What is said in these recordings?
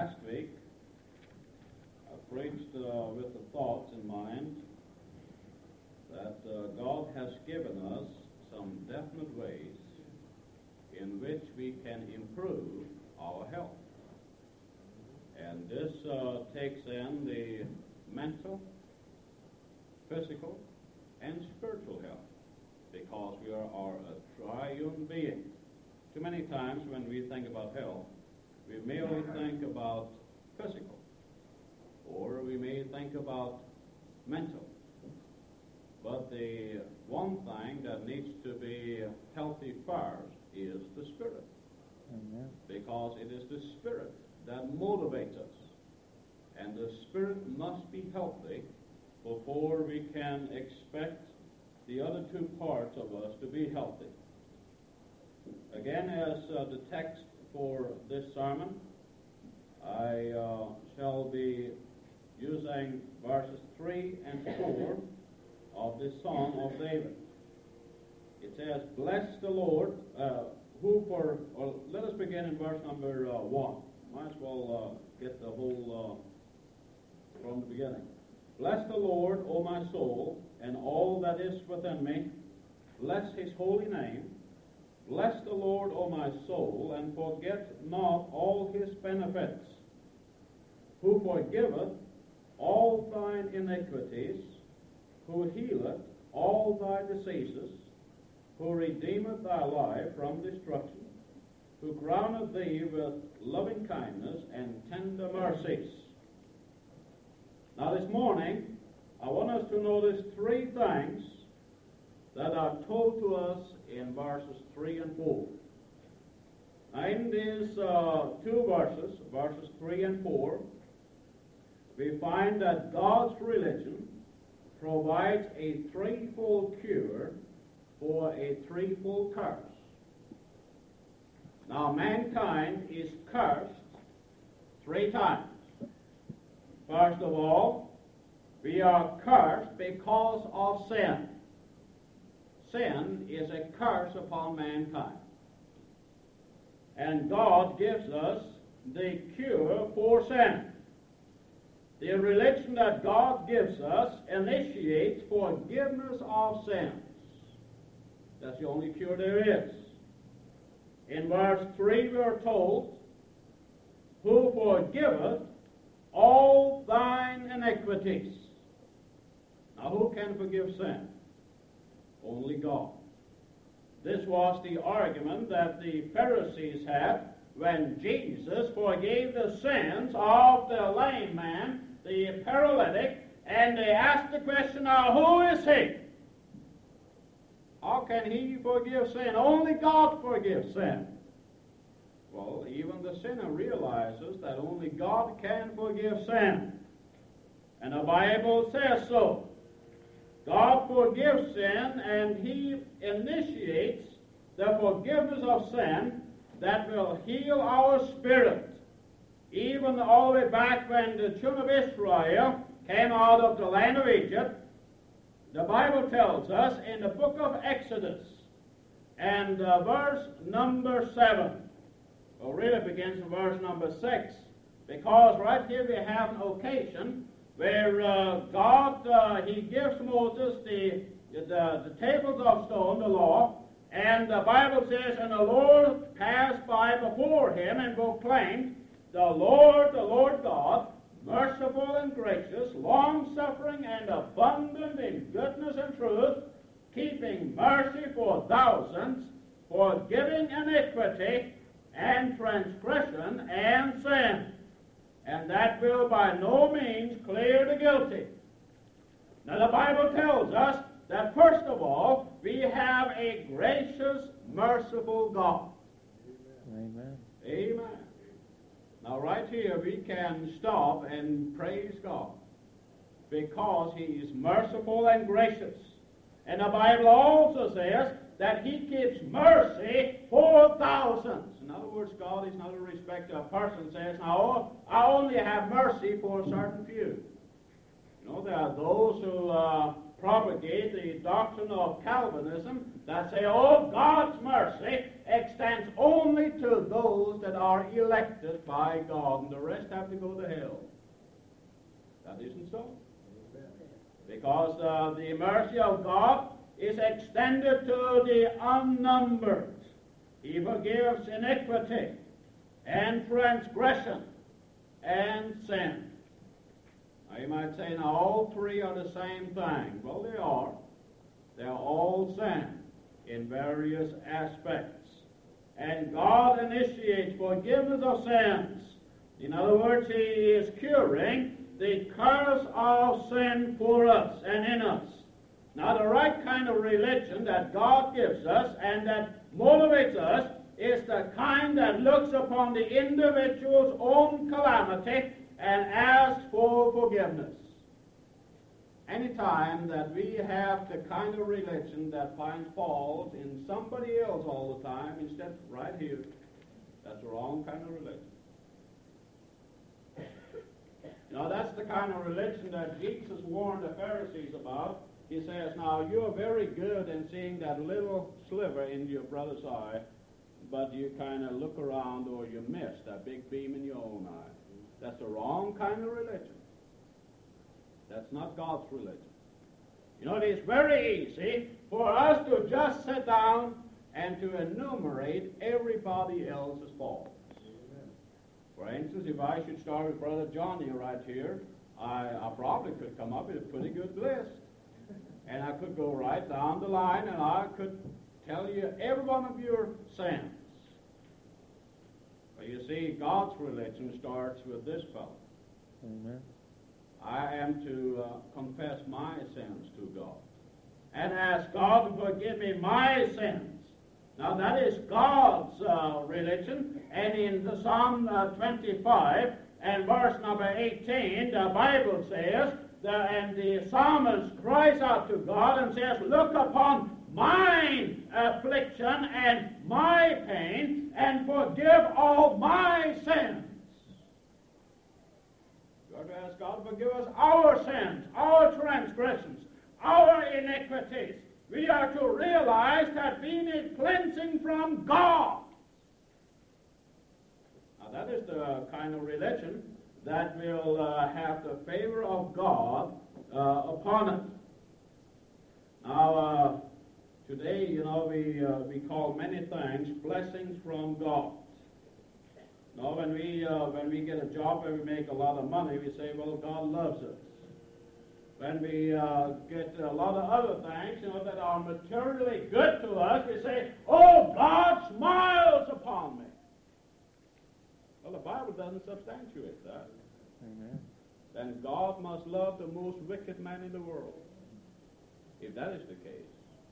Last week, I preached with the thoughts in mind that God has given us some definite ways in which we can improve our health. And this takes in the mental, physical, and spiritual health, because we are a triune being. Too many times when we think about health, we merely think about physical, or we may think about mental. But the one thing that needs to be healthy first is the spirit. Amen. Because it is the spirit that motivates us. And the spirit must be healthy before we can expect the other two parts of us to be healthy. Again, as the text for this sermon, I shall be using verses 3 and 4 of this Psalm of David. It says, "Bless the Lord, let us begin in verse number 1. Might as well get the whole from the beginning. "Bless the Lord, O my soul, and all that is within me. Bless his holy name. Bless the Lord, O my soul, and forget not all his benefits, who forgiveth all thine iniquities, who healeth all thy diseases, who redeemeth thy life from destruction, who crowneth thee with loving kindness and tender mercies." Now this morning, I want us to notice three things that are told to us in verses 3 and 4. Now in these two verses, verses 3 and 4, we find that God's religion provides a threefold cure for a threefold curse. Now mankind is cursed three times. First of all, we are cursed because of sin. Sin is a curse upon mankind. And God gives us the cure for sin. The religion that God gives us initiates forgiveness of sins. That's the only cure there is. In verse 3 we are told, "Who forgiveth all thine iniquities." Now who can forgive sin? Only God. This was the argument that the Pharisees had when Jesus forgave the sins of the lame man, the paralytic, and they asked the question, "Now who is he? How can he forgive sin? Only God forgives sin." Well, even the sinner realizes that only God can forgive sin. And the Bible says so. God forgives sin, and he initiates the forgiveness of sin that will heal our spirit. Even all the way back when the children of Israel came out of the land of Egypt, the Bible tells us in the book of Exodus, and verse number 7, well, really begins in verse number 6, because right here we have an occasion where God, he gives Moses the tables of stone, the law, and the Bible says, "And the Lord passed by before him and proclaimed, the Lord God, merciful and gracious, long-suffering and abundant in goodness and truth, keeping mercy for thousands, forgiving iniquity and transgression and sin, and that will by no means clear the guilty." Now the Bible tells us that first of all, we have a gracious, merciful God. Amen. Amen. Now right here we can stop and praise God, because he is merciful and gracious. And the Bible also says that he keeps mercy for thousands. In other words, God is not a respecter of persons. Says, "Now I only have mercy for a certain few." You know, there are those who propagate the doctrine of Calvinism that say, oh, God's mercy extends only to those that are elected by God, and the rest have to go to hell. That isn't so. Because the mercy of God is extended to the unnumbered. He forgives iniquity and transgression and sin. Now you might say, now all three are the same thing. Well, they are. They're all sin in various aspects. And God initiates forgiveness of sins. In other words, He is curing the curse of sin for us and in us. Now, the right kind of religion that God gives us and that motivates us is the kind that looks upon the individual's own calamity and asks for forgiveness. Any time that we have the kind of religion that finds fault in somebody else all the time instead of right here, that's the wrong kind of religion. You know, that's the kind of religion that Jesus warned the Pharisees about. He says, now, you're very good in seeing that little sliver in your brother's eye, but you kind of look around or you miss that big beam in your own eye. That's the wrong kind of religion. That's not God's religion. You know, it is very easy for us to just sit down and to enumerate everybody else's faults. For instance, if I should start with Brother Johnny right here, I probably could come up with a pretty good list. And I could go right down the line and I could tell you every one of your sins. But you see, God's religion starts with this fellow. Amen. I am to confess my sins to God and ask God to forgive me my sins. Now that is God's religion, and in the Psalm 25 and verse number 18, the Bible says, and the psalmist cries out to God and says, look upon mine affliction and my pain and forgive all my sins. We are to ask God to forgive us our sins, our transgressions, our iniquities. We are to realize that we need cleansing from God. Now that is the kind of religion that will have the favor of God upon it. Now, today, you know, we call many things blessings from God. Now, when we get a job and we make a lot of money, we say, well, God loves us. When we get a lot of other things, you know, that are materially good to us, we say, oh, God smiles upon me. Well, the Bible doesn't substantiate that. Amen. Then God must love the most wicked man in the world, if that is the case.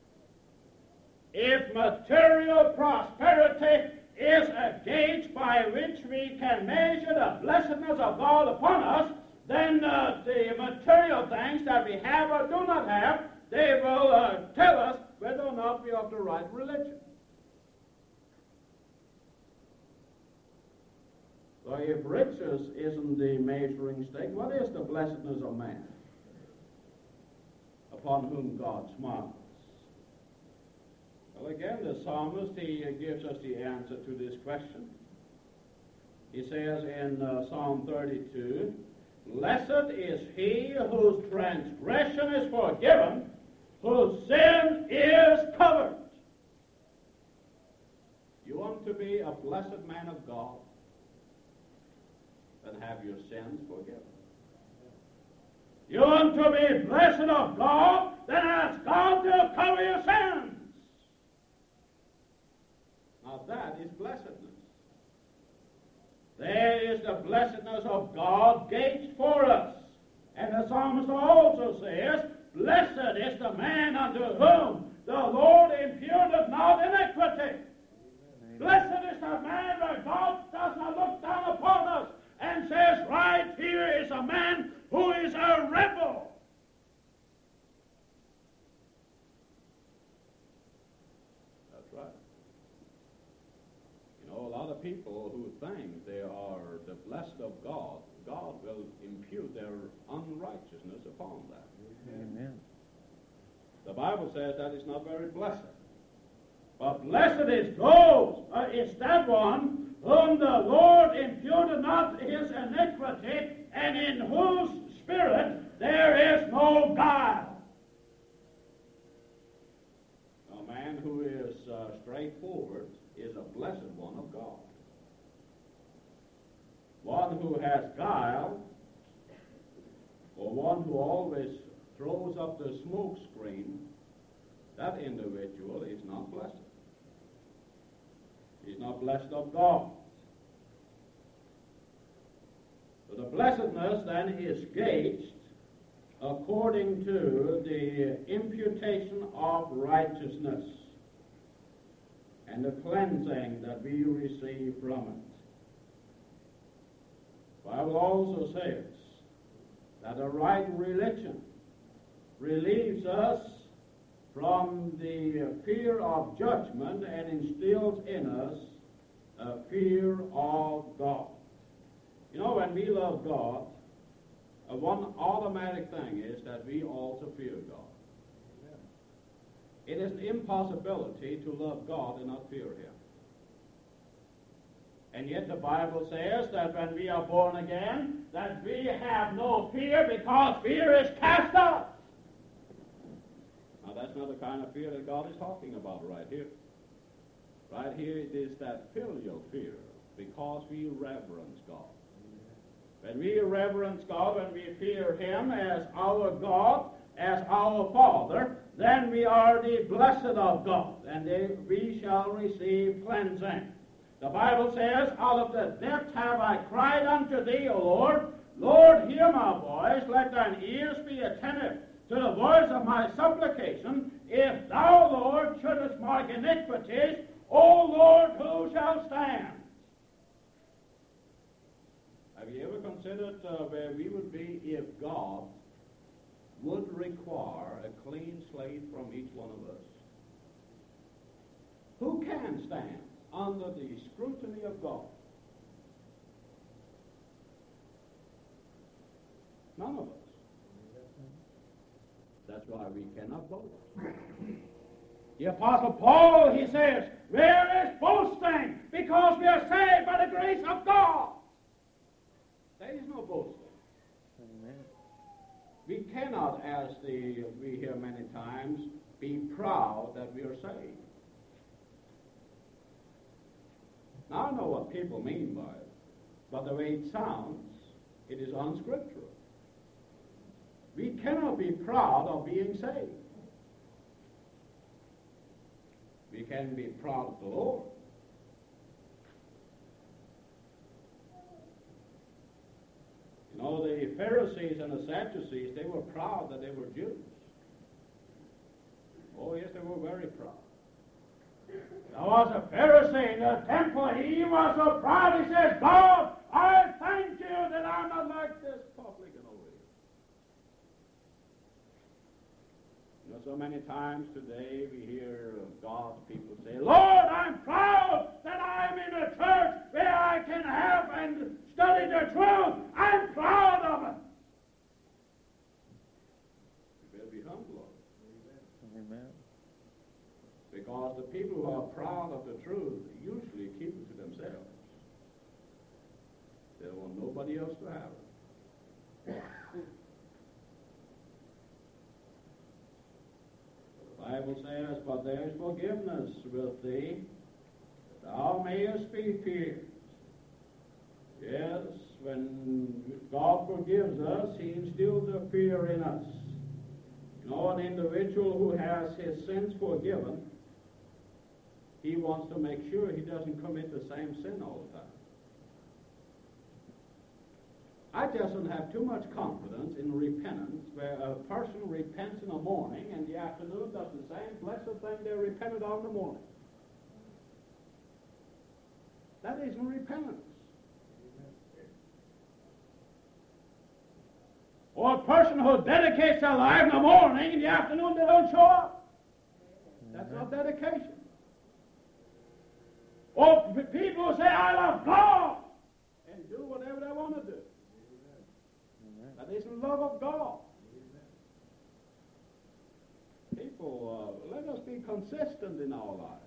If material prosperity is a gauge by which we can measure the blessedness of God upon us, then the material things that we have or do not have, they will tell us whether or not we are of the right religion. So if riches isn't the measuring stick, what is the blessedness of man upon whom God smiles? Well, again, the psalmist, he gives us the answer to this question. He says in Psalm 32, blessed is he whose transgression is forgiven, whose sin is covered. You want to be a blessed man of God? Then have your sins forgiven. You want to be blessed of God? Then ask God to cover your sins. Now that is blessedness. There is the blessedness of God gauged for us. And the psalmist also says, blessed is the man unto whom the Lord imputeth not iniquity. Amen. Blessed is the man where God does not look down upon us and says, right here is a man who is a rebel. That's right. You know, a lot of people who think they are the blessed of God, God will impute their unrighteousness upon that. Amen. The Bible says that is not very blessed. But blessed is those, is that one whom the Lord imputed not his iniquity, and in whose spirit there is no guile. A man who is straightforward is a blessed one of God. One who has guile, or one who always throws up the smoke screen, that individual is not blessed. He's not blessed of God. So the blessedness then is gauged according to the imputation of righteousness and the cleansing that we receive from it. The Bible also says that a right religion relieves us from the fear of judgment and instills in us a fear of God. You know, when we love God, one automatic thing is that we also fear God. It is an impossibility to love God and not fear Him. And yet the Bible says that when we are born again, that we have no fear because fear is cast out. Now that's not the kind of fear that God is talking about right here. Right here it is that filial fear, because we reverence God. When we reverence God, when we fear Him as our God, as our Father, then we are the blessed of God, and we shall receive cleansing. The Bible says, out of the depths have I cried unto Thee, O Lord. Lord, hear my voice. Let Thine ears be attentive to the voice of my supplication. If Thou, Lord, shouldest mark iniquities, O Lord, who shall stand? Have you ever considered where we would be if God would require a clean slate from each one of us? Who can stand under the scrutiny of God? None of us. That's why we cannot boast. The Apostle Paul, he says, where is boasting? Because we are saved by the grace of God. There is no boasting. Amen. We cannot, as we hear many times, be proud that we are saved. Now, I know what people mean by it, but the way it sounds, it is unscriptural. We cannot be proud of being saved. We can be proud of the Lord. You know, the Pharisees and the Sadducees, they were proud that they were Jews. Oh, yes, they were very proud. There was a Pharisee in the temple. He was so proud, he says, God, I thank you that I'm not like this publican over here. You know, so many times today we hear God's people say, Lord, I'm proud that I'm in a church where I can have and study the truth. I'm proud of it. You better be humble. Amen. Because the people who are proud of the truth usually keep it to themselves. They don't want nobody else to have it. The Bible says, but there is forgiveness with thee, that thou mayest be feared. Yes, when God forgives us, He instills a fear in us. You know, an individual who has his sins forgiven, he wants to make sure he doesn't commit the same sin all the time. I just don't have too much confidence in repentance, where a person repents in the morning and the afternoon does the same blessed thing they repented of in the morning. That isn't repentance. Or a person who dedicates their life in the morning, in the afternoon they don't show up. That's not dedication. Or people who say, I love God, and do whatever they want to do. That isn't love of God. People consistent in our lives.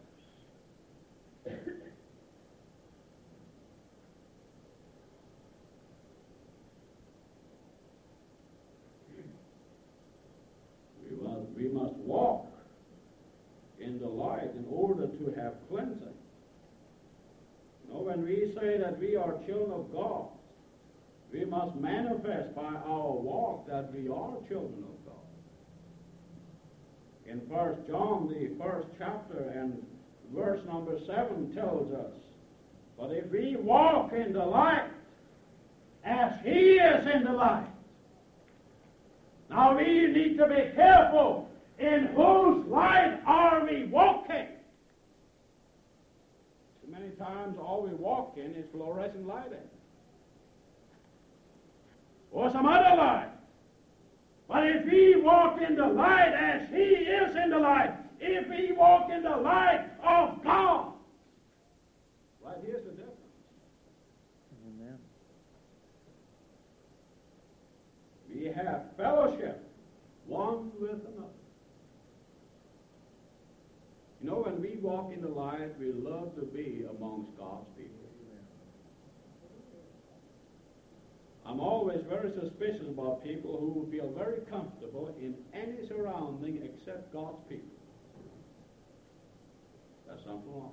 We must walk in the light in order to have cleansing. You know, when we say that we are children of God, we must manifest by our walk that we are children of God. In 1 John, the first chapter and verse number 7 tells us, but if we walk in the light as He is in the light. Now we need to be careful in whose light are we walking. So many times all we walk in is fluorescent lighting. Or some other light. But if we walk in the light as He is in the light, if we walk in the light of God, right here's the difference. Amen. We have fellowship one with another. You know, when we walk in the light, we love to be amongst God's people. I'm always very suspicious about people who feel very comfortable in any surrounding except God's people. There's something wrong.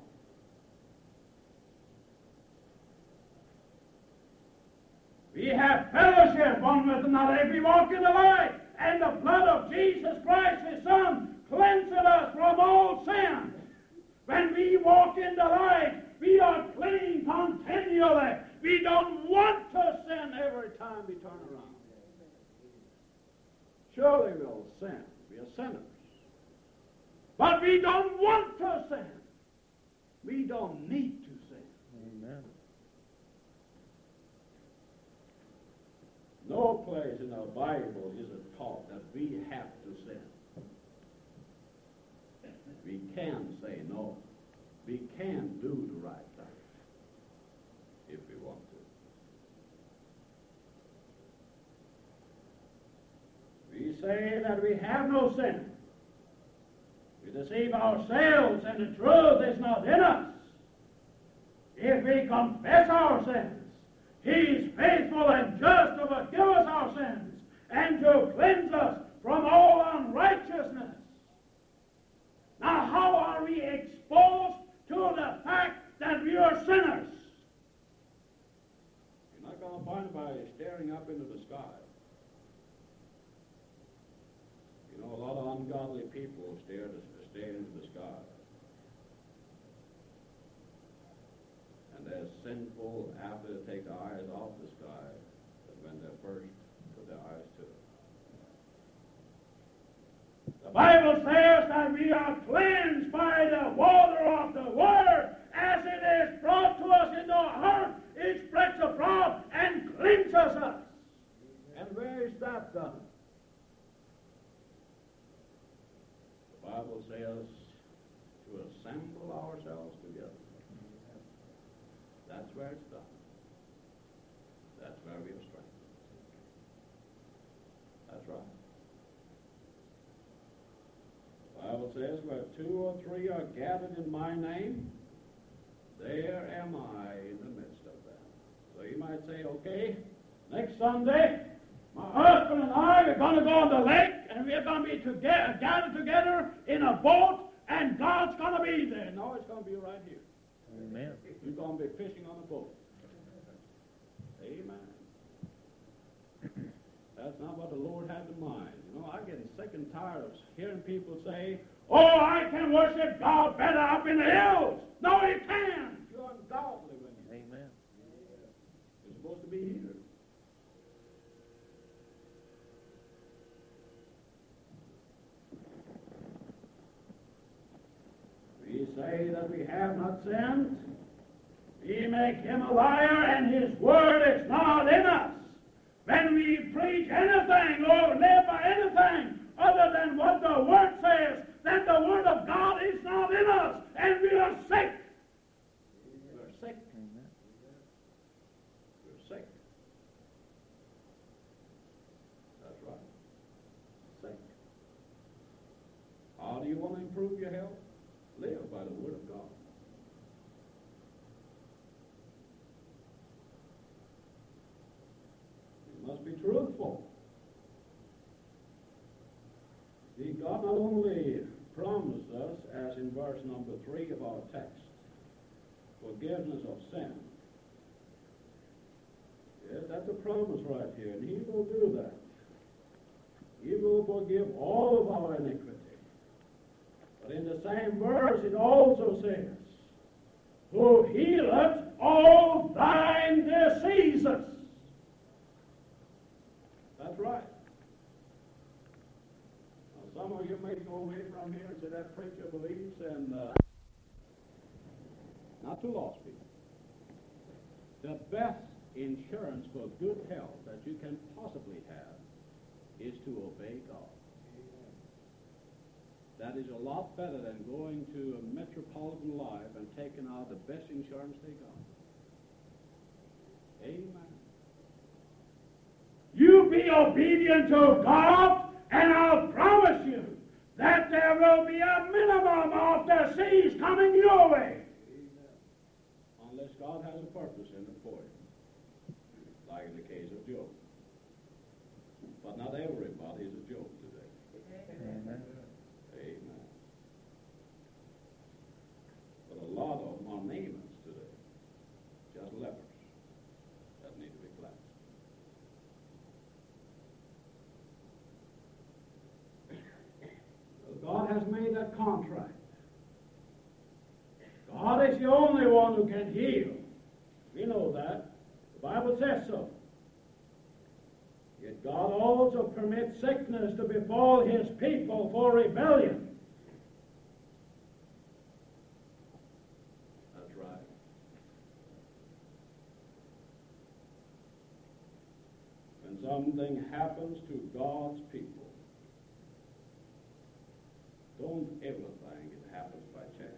We have fellowship one with another if we walk in the light, and the blood of Jesus Christ, His Son, cleanses us from all sin. When we walk in the light, we are clean continually. We don't want to sin every time we turn around. Surely we'll sin. We are sinners. But we don't want to sin. We don't need to sin. Amen. No place in the Bible is it taught that we have to sin. We can say no. We can do the right thing if we want to. We say that we have no sin. We deceive ourselves and the truth is not in us. If we confess our sins, He is faithful and just to forgive us our sins and to cleanse us from all unrighteousness. Now, how are we exposed to the fact that we are sinners? You're not going to find it by staring up into the sky. You know, a lot of ungodly people stare into the sky. And they're sinful after they take their eyes off the sky, but when they're first put their eyes to it. The Bible says that we are cleansed by the water of the Word as it is brought to us into our heart. It spreads abroad and cleanses us. And where is that done? The Bible says to assemble ourselves together. That's where it's done. That's where we are strengthened. That's right. The Bible says, where 2 or 3 are gathered in my name, there am I in the midst of them. So you might say, okay, next Sunday, my husband and I are going to go on the lake, and we're going to be gathered together in a boat, and God's going to be there. No, it's going to be right here. Amen. You're going to be fishing on a boat. Amen. That's not what the Lord had in mind. You know, I get sick and tired of hearing people say, oh, I can worship God better up in the hills. No, you can't. You're ungodly when you. Amen. You're supposed to be here. We say that we have not sinned. We make Him a liar, and His word is not in us. When we preach anything or live by anything other than what the Word says, then the Word of God is not in us, and we are sick. We are sick. Amen. We're sick. That's right. Sick. How do you want to improve your health? Live by the Word of God. You must be truthful. See, God not only promised us, as in verse number 3 of our text, forgiveness of sin. Yes, that's a promise right here, and He will do that. He will forgive all of our iniquity. But in the same verse, it also says, who healeth all thine diseases. That's right. Now, some of you may go away from here and say that preacher believes, and not too lost people. The best insurance for good health that you can possibly have is to obey God. That is a lot better than going to a Metropolitan Life and taking out the best insurance they got. Amen. You be obedient to God, and I'll promise you that there will be a minimum of disease coming your way. Amen. Unless God has a purpose in it for you, like in the case of Job. But not everybody is a Job today. Amen. Amen. But a lot of them are Naamans today. Just lepers that need to be cleansed. God has made that contract. God is the only one who can heal. We know that. The Bible says so. Yet God also permits sickness to befall His people for rebellion. That's right. When something happens to God's people, don't ever think it happens by chance.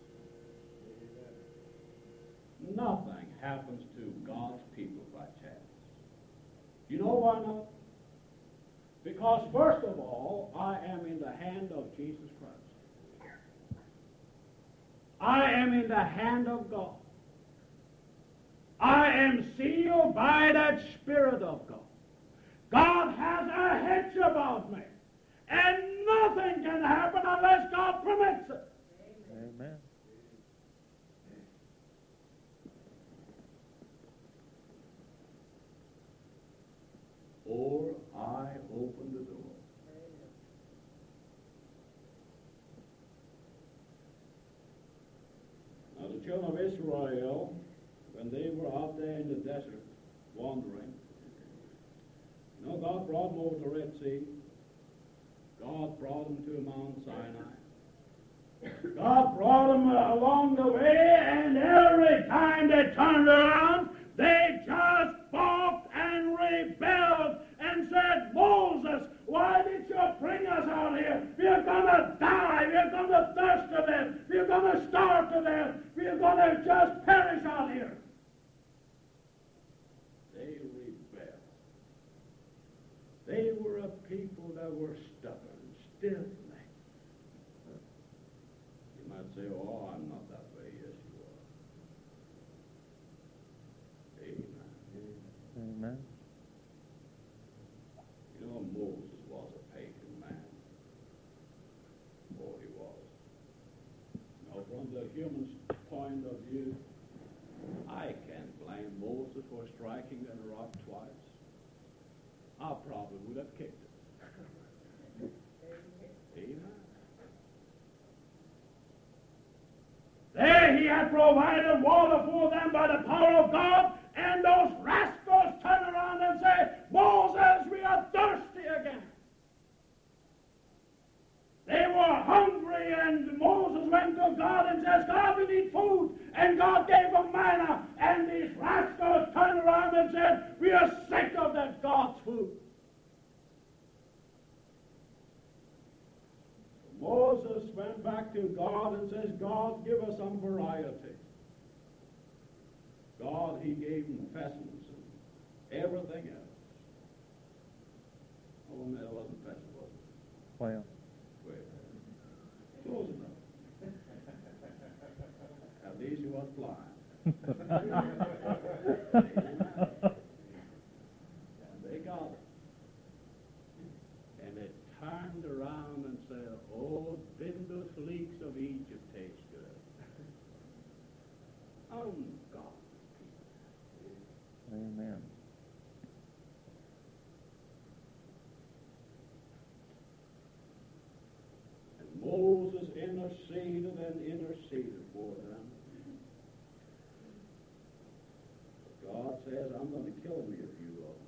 Nothing happens to God's people by chance. You know why not? Because first of all, I am in the hand of Jesus Christ. I am in the hand of God. I am sealed by that Spirit of God. God has a hedge about me. And nothing can happen unless God permits it. Amen. Or I open the door. Now the children of Israel, when they were out there in the desert wandering, you know, God brought them over the Red Sea. God brought them to Mount Sinai. God brought them along the way, and every time they turned around, they just balked and rebelled and said, Moses, why did you bring us out here? We're going to die. We're going to thirst to death. We're going to starve to death. We're going to just perish out here. They rebelled. They were a people that were stubborn, stiff-necked. You might say, oh, I'm not that way. Yes, you are. Amen. Amen. You know, Moses was a pagan man. Oh, he was. Now, from the human point of view, I can't blame Moses for striking that rock twice. I probably would have kicked it. Amen. There he had provided water for them by the power of God, and those rascals turn around and say, Moses, we are thirsty again. They were hungry, and Moses went to God and says, God, we need food. And God gave them manna, and these rascals turned around and said, we are sick of that God's food. Moses went back to God and says, God, give us some variety. God, he gave them pheasants and everything else. Oh, no, it wasn't pheasant, was it? Well. Close enough. other. And they turned around and said, oh, didn't those leeks of Egypt taste good? Oh, God. Amen. And Moses interceded and interceded for them. God says, I'm going to kill me if you will.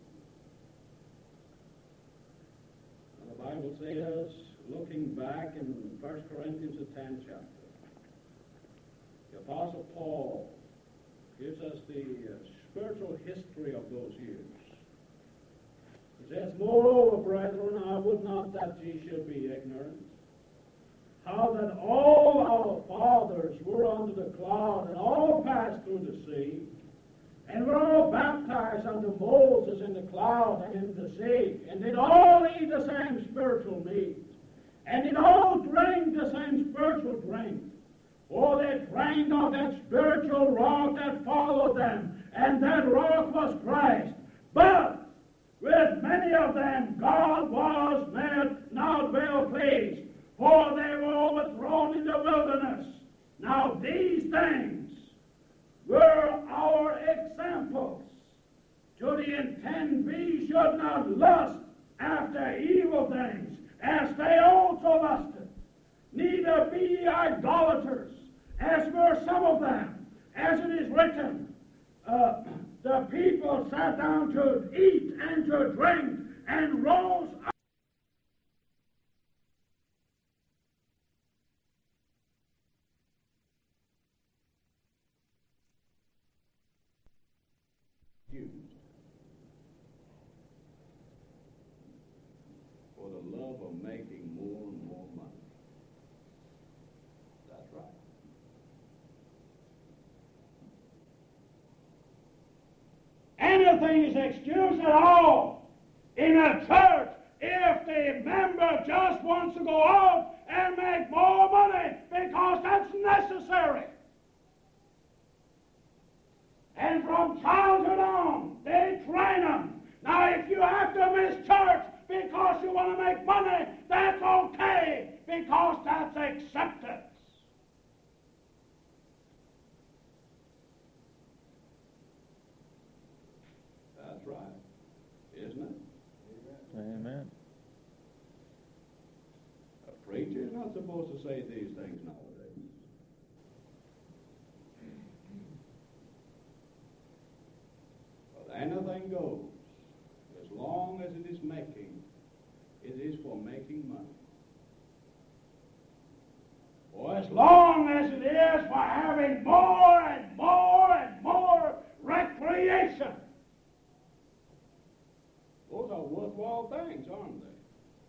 And the Bible says, looking back in 1 Corinthians, the 10th chapter, the Apostle Paul gives us the spiritual history of those years. He says, moreover, brethren, I would not that ye should be ignorant, how that all our fathers were under the cloud, and all passed through the sea, and were all baptized unto Moses in the cloud and in the sea, and did all eat the same spiritual meat, and did all drink the same spiritual drink. For they drank of that spiritual rock that followed them, and that rock was Christ. But with many of them God was not well pleased, for they were overthrown in the wilderness. Now these things were our examples, to the intent we should not lust after evil things, as they also lusted. Neither be ye idolaters, as were some of them, as it is written, the people sat down to eat and to drink, and rose up. For the love of making more and more money. That's right. Anything is excused at all in a church if the member just wants to go out and make more money because that's necessary. And from childhood on, they train them. Now, if you have to miss church because you want to make money, that's okay, because that's acceptance. That's right, isn't it? Amen. A preacher is not supposed to say these things nowadays. But anything goes. As long as it is making, it is for making money. Or as long as it is for having more and more and more recreation. Those are worthwhile things, aren't they?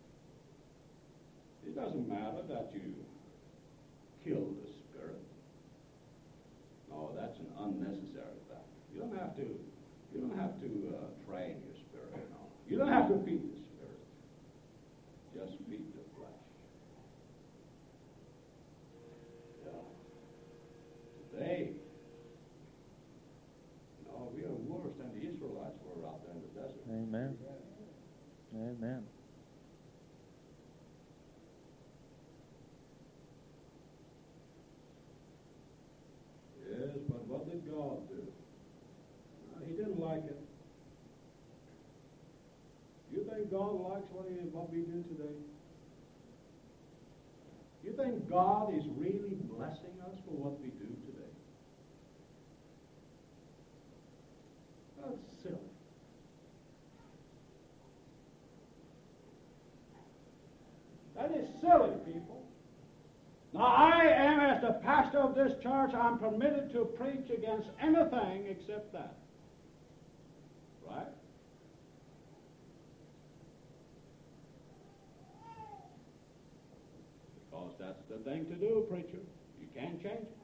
It doesn't matter that you kill the spirit. No, that's an unnecessary thing. You don't have to train your spirit. No. You don't have to feed the spirit. Just feed the flesh. Yeah. Today, no, we are worse than the Israelites were out there in the desert. Amen. Amen. Yes, but what did God do? He didn't like it. You think God likes what we do today? You think God is really blessing us for what we do today? That's silly. That is silly, people. Now, I am, as the pastor of this church, I'm permitted to preach against anything except that. Right? Because that's the thing to do, preacher. You can't change it.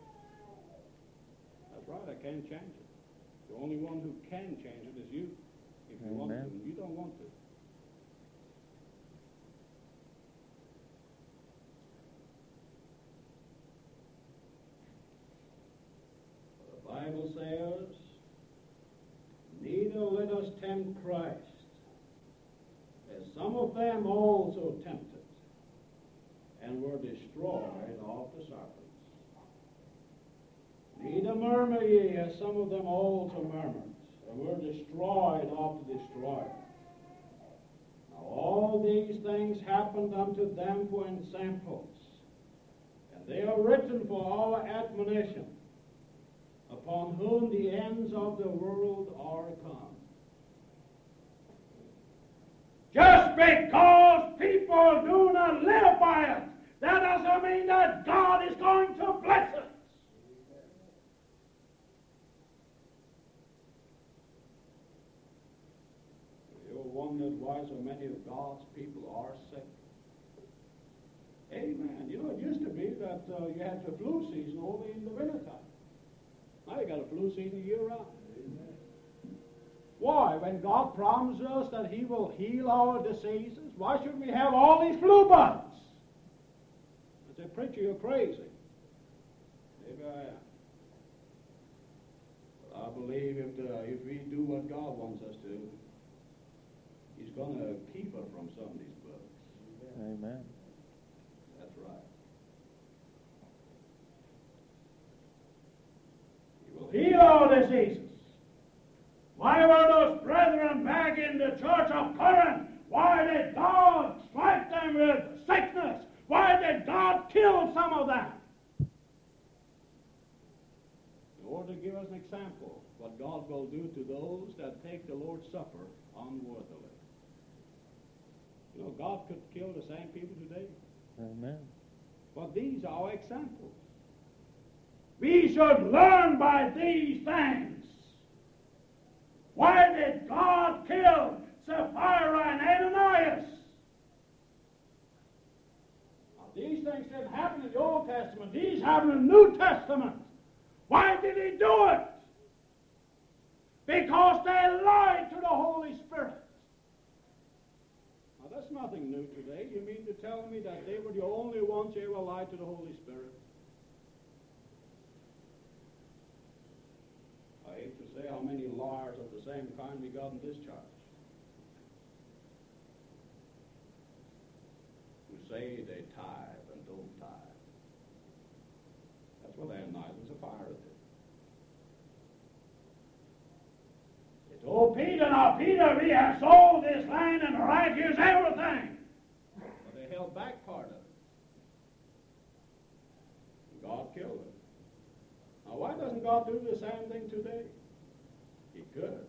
That's right, I can't change it. The only one who can change it is you. If you want to, and you don't want to. The Bible says, neither let us tempt Christ, As some of them also tempted, and were destroyed of the serpents. Neither murmur ye, as some of them also murmured, and were destroyed of the destroyer. Now all these things happened unto them for ensamples, and they are written for our admonition, upon whom the ends of the world are come. Just because people do not live by it, that doesn't mean that God is going to bless it. You wondered why so many of God's people are sick. Amen. You know, it used to be that you had the flu season only in the wintertime. Now you got a flu season year round. Why? When God promises us that He will heal our diseases, why should we have all these flu bugs? I say, preacher, you're crazy. Maybe I am. But I believe if we do what God wants us to, He's going to keep us from some of these bugs. Amen. That's right. He will heal our diseases. Why were those brethren back in the church of Corinth? Why did God strike them with sickness? Why did God kill some of them? In order to give us an example of what God will do to those that take the Lord's Supper unworthily. You know, God could kill the same people today. Amen. But these are our examples. We should learn by these things. Why did God kill Sapphira and Ananias? Now, these things didn't happen in the Old Testament. These happen in the New Testament. Why did He do it? Because they lied to the Holy Spirit. Now, that's nothing new today. You mean to tell me that they were the only ones who ever lied to the Holy Spirit? I hate to say how many liars of the same kind we got in this church. Who say they tithe and don't tithe. That's what Ananias and Sapphira did. They told Peter, now Peter, we have sold this land and right here's everything. But they held back part of it. And God killed them. Now, why doesn't God do the same thing today? He could.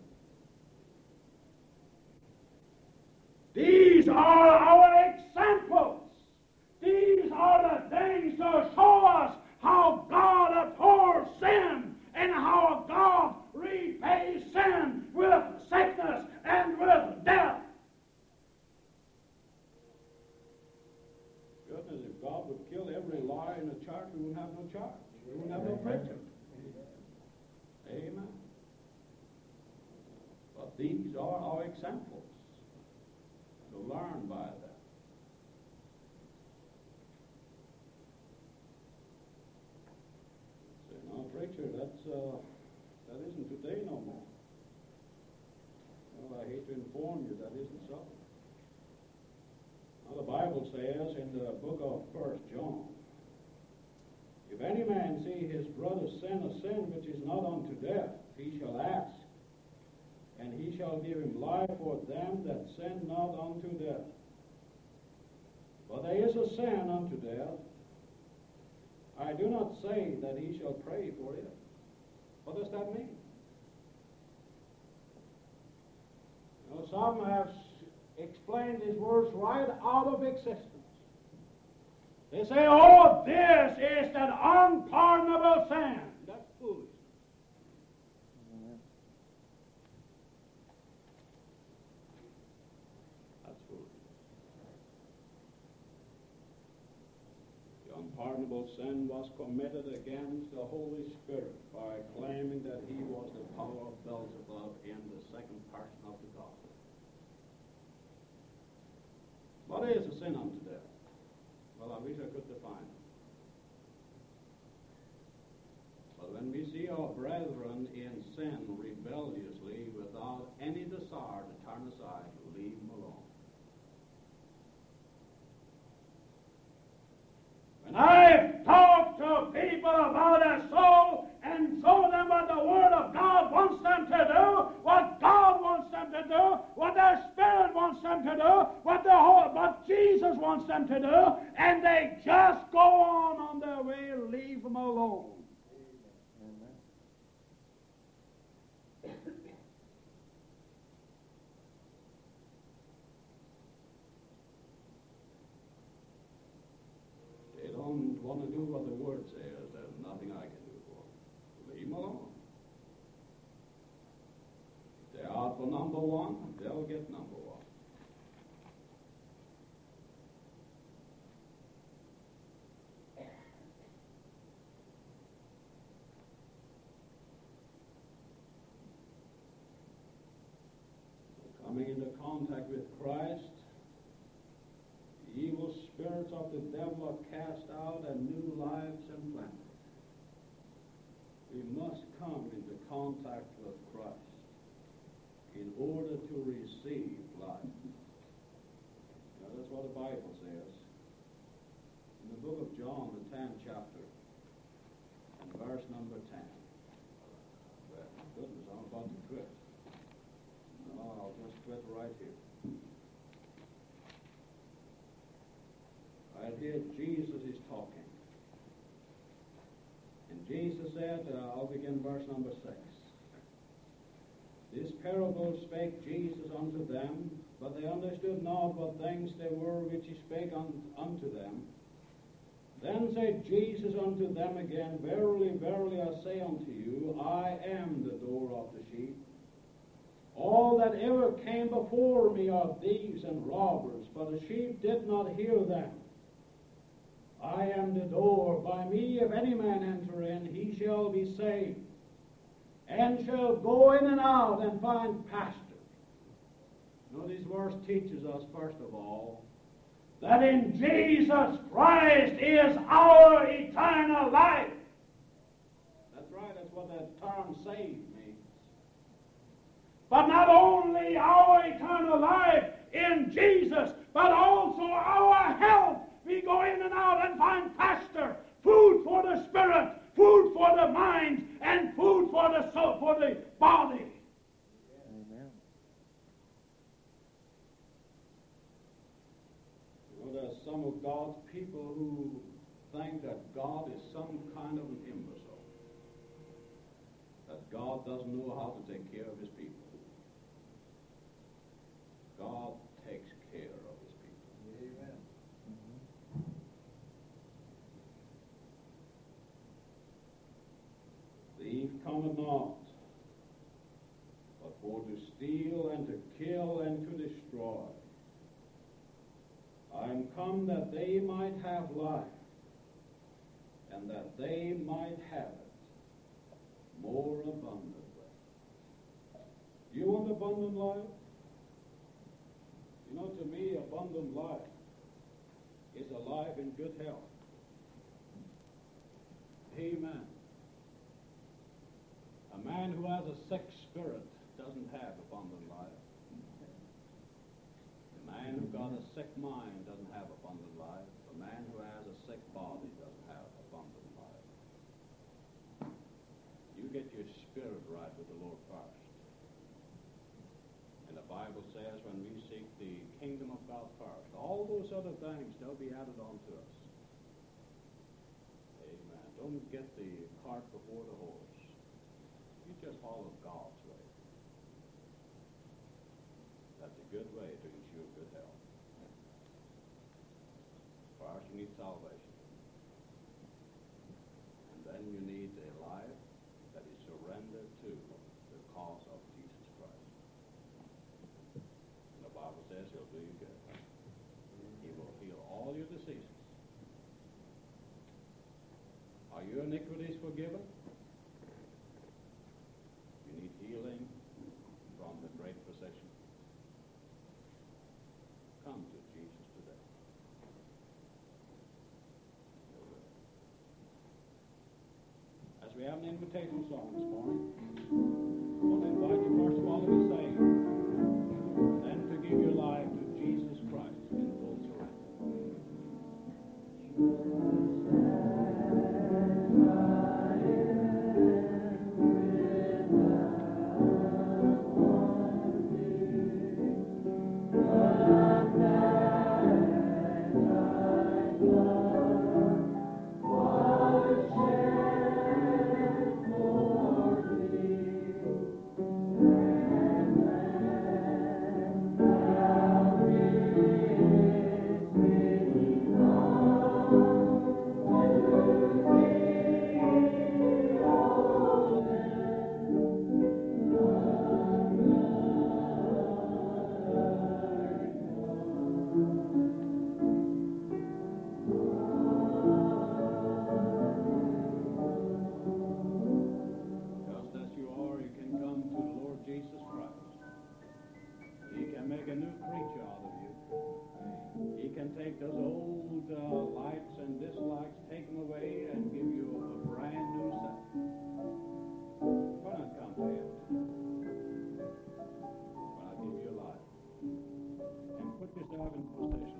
These are our examples. These are the things to show us how God abhors sin and how God repays sin with sickness and with death. Goodness, if God would kill every liar in the church, we wouldn't have no church. We wouldn't have no preacher. Amen. But these are our examples to learn by them. Say, no, preacher, that isn't today no more. Well, I hate to inform you that isn't so. Now, the Bible says in the book of 1 John, if any man see his brother sin a sin which is not unto death, he shall ask, and he shall give him life for them that sin not unto death. But there is a sin unto death. I do not say that he shall pray for it. What does that mean? Now, some have explained these words right out of existence. They say, oh, this is an unpardonable sin. That's foolish. That's foolish. The unpardonable sin was committed against the Holy Spirit by claiming that He was the power of Beelzebub in the second person of the gospel. What is a sin unto death? Well, I wish I could define it. But when we see our brethren in sin rebelliously without any desire to turn aside, leave them alone. what their spirit wants them to do, what Jesus wants them to do, and they just go on their way and leave them alone. Amen. They don't want to do what the Word says. There's nothing I can do for them. Leave them alone. If they're out for number one, they'll get number one. Coming into contact with Christ, the evil spirits of the devil are cast out and new lives implanted. We must come into contact with Christ in order to receive life. Now that's what the Bible says. In the book of John, the 10th chapter, and verse number 10. Well, goodness, I'm about to quit. No, I'll just quit right here. Right here, Jesus is talking. And Jesus said, I'll begin verse number 6. This parable spake Jesus unto them, but they understood not what things they were which he spake unto them. Then said Jesus unto them again, Verily, verily, I say unto you, I am the door of the sheep. All that ever came before me are thieves and robbers, but the sheep did not hear them. I am the door. By me, if any man enter in, he shall be saved, and shall go in and out and find pasture. Now, this verse teaches us, first of all, that in Jesus Christ is our eternal life. That's right, that's what that term saved means. But not only our eternal life in Jesus, but also our health. We go in and out and find pasture, food for the spirit, food for the mind, and food for the soul, for the body. Amen. You know, there's some of God's people who think that God is some kind of an imbecile, that God doesn't know how to take care of his people. God takes care of his people. Amen. Thief cometh not, but for to steal and to kill and to destroy. I am come that they might have life, and that they might have it more abundantly. You want abundant life? You know, to me, abundant life is a life in good health. Amen. A man who has a sick spirit doesn't have abundant life. A man who got a sick mind doesn't have abundant life. A man who has a sick body doesn't have abundant life. You get your spirit right with the Lord first. And the Bible says when we seek the kingdom of God first, all those other things, they'll be added on to us. Amen. Don't get the cart before the horse. You just follow God's way. That's a good way to ensure good health. First, you need salvation. And then you need a life that is surrendered to the cause of Jesus Christ. And the Bible says he'll do you good. He will heal all your diseases. Are your iniquities forgiven? You need healing from the great physician. Come to Jesus today. As we have an invitation song this morning, I want to invite you first of all to be saved, then to give your life to Jesus Christ in full surrender. make a new creature out of you. He can take those old likes and dislikes, take them away, and give you a brand new self. Why not come to Him? Why not give you life? And put yourself in position